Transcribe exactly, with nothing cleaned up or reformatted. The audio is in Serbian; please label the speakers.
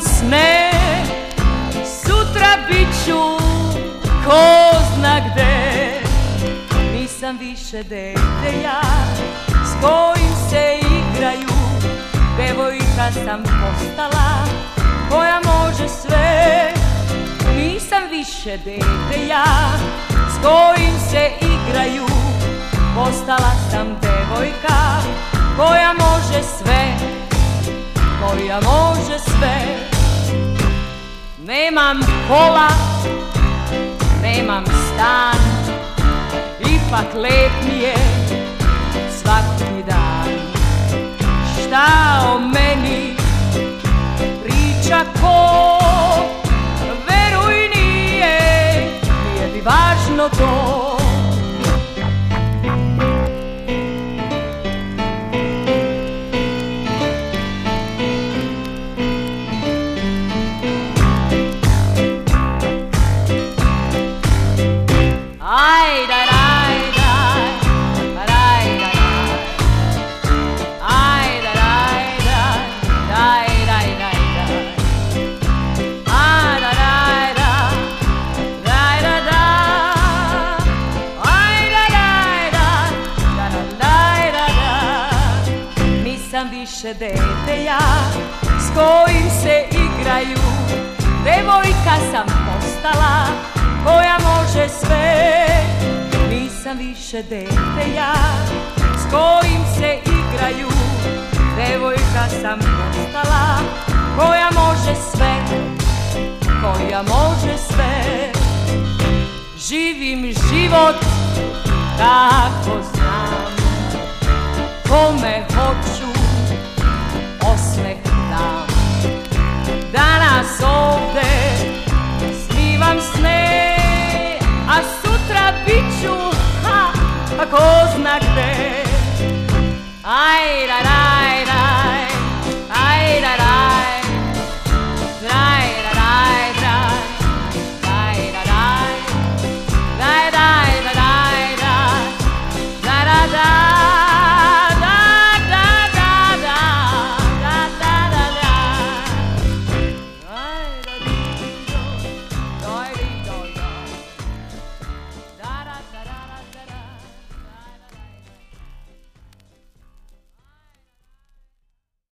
Speaker 1: sne, sutra biću ko zna gde. Nisam više dete ja, s kojim se igraju, devojka sam postala koja može sve. Nisam više dete ja, s kojim se igraju, postala sam devojka koja može sve, koja može sve. Nemam kola, nemam stan, ipak lep mi je svaki dan. Šta o meni priča ko, veruj nije, nije mi važno to. Više dete ja, s kojim se igraju, devojka sam postala koja može sve. Nisam više dete ja, s kojim se igraju, devojka sam postala koja može sve, koja može sve. Živim život kako znam, kome hoću osmeh dam. Danas ovde snivam sne, a sutra biću, ha, a ko zna gde. Aj, ra, ra.